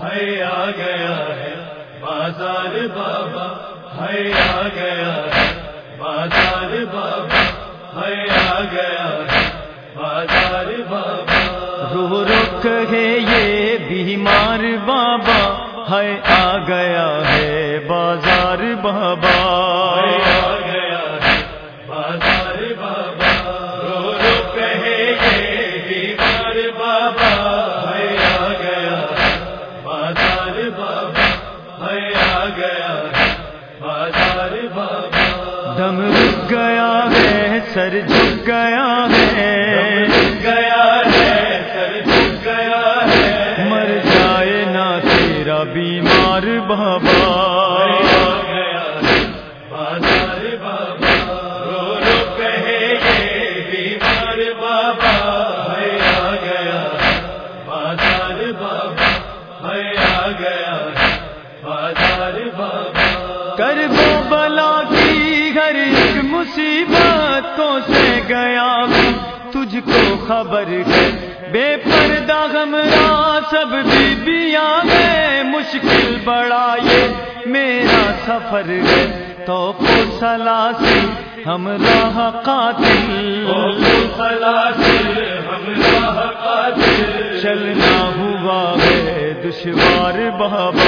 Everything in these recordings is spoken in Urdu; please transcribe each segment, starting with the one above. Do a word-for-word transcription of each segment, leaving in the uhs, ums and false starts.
ہے آ گیا ہے بازار بابا، ہے آ گیا ہے بازار بابا، ہے آ گیا ہے بازار بابا۔ رو رو کہے یہ بیمار بابا، ہے آ گیا ہے بازار بابا، ہے آ گیا ہے بازار بابا۔ رو رو کہے یہ بیمار بابا، ہے آ گیا ہے بازار بابا، ہے آ گیا ہے بازار بابا۔ دم رک گیا ہے سر جھک گیا ہے، گیا ہے سر جھک گیا ہے، مر جائے نہ تیرا بیمار بابا، آ گیا ہے بازار بابا۔ رو رو کہے یہ بیمار بابا، ہے آ گیا ہے بازار بابا، ہے آ گیا ہے بازار بابا۔ کرب و بلا کی ہر ایک مصیبت کو سے گیا ہوں، تجھ کو خبر ہے بے پردہ ہمراہ سب بیبیاں میں، مشکل بڑا یہ میرا سفر ہے، تو کو سلاسی ہمراہ قاتل، ہمراہ قاتل، چلنا ہوا ہے دشوار بابا،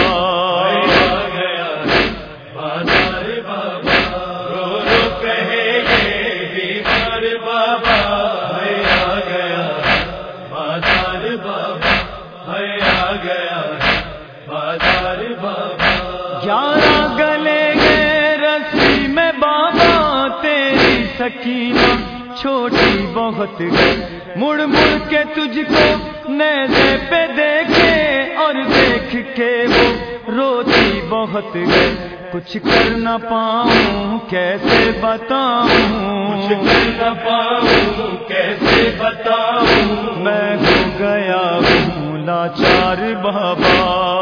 آ گیا ہے بازار بابا۔ رو رو کہے یہ بیمار بابا، ہے آ گیا ہے بازار بابا، ہے آ گیا ہے بازار بابا۔ گیارہ گلے گئے رسی میں بابا تیری سکینہ چھوٹی بہت ہے، مڑ مڑ کے تجھ کو نیزے پہ دیکھے اور دیکھ کے وہ روتی بہت ہے، کچھ کر نہ پاؤں کیسے بتاؤں، کچھ کر نہ پاؤں کیسے بتاؤں، میں ہو گیا ہوں لاچار بابا،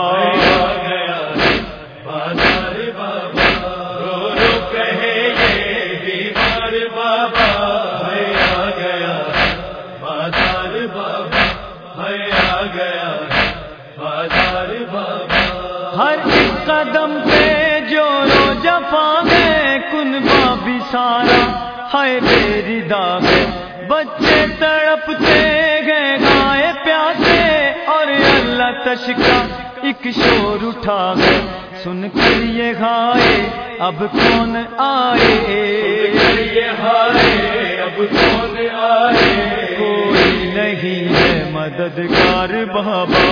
آ گیا ہے بازار بابا۔ رو رو کہے یہ بیمار بابا، ہے آ گیا ہے بازار بابا، ہے آ گیا ہے بازار بابا۔ ہر ایک قدم پہ جو رو جفا ہے کنبا بھی سارا ہے میری داغ ہے، بچے تڑپتے گئے گائے پیاسے اور اللہ تش کا ایک شور اٹھا ہے، سن کر یہ گائے اب کون آئے، یہ ہائے اب کون آئے، کوئی نہیں ہے مددگار بابا،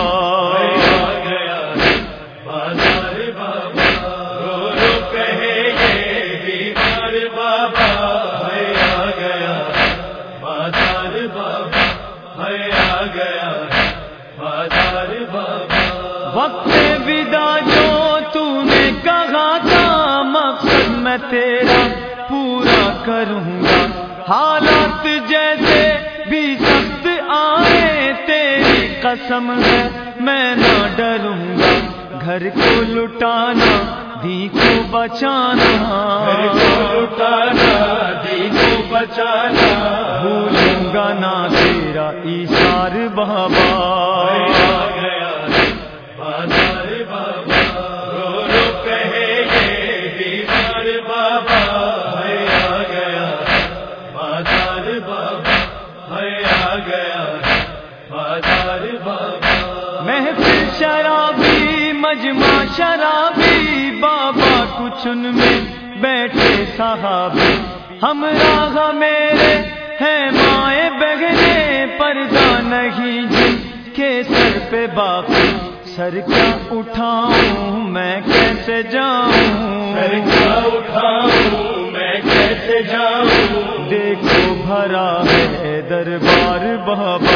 آ گیا ہے بازار بابا۔ رو رو کہے یہ بیمار بابا، ہے آ گیا ہے بازار بابا، ہے آ گیا ہے بازار بابا۔ وقت ودا جو تو نے کہا تھا مقصد میں تیرا پورا کروں گا، حالات جیسے بھی سخت آئے تیری قسم ہے میں نہ ڈروں گا، گھر کو لٹانا دی کو بچانا، گھر کو لٹانا دی کو بچانا، بھولوں گا نہ تیرا ایثار بابا، آ گیا ہے بازار بابا۔ رو رو کہے یہ بیمار بابا، ہے آ گیا ہے بازار بابا، ہے آ گیا ہے بازار بابا۔ محفل شرابی مجمع شرابی بابا کچھ ان میں بیٹھے صحابی، ہمراہ میرے ہیں مائیں بہنے پردہ نہیں جن کے سر پہ باقی، سر کیا اٹھاؤں میں کیسے جاؤں، سر کیا اٹھاؤں میں کیسے جاؤں، دیکھو بھرا ہے دربار بابا،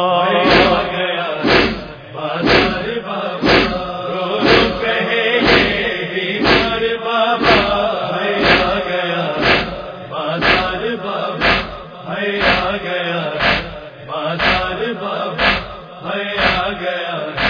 آ گیا ہے بازار بابا۔ رو رو کہے یہ بیمار بابا، ہے آ گیا ہے بازار بابا، ہے آ گیا ہے بازار بابا، ہے آ گیا ہے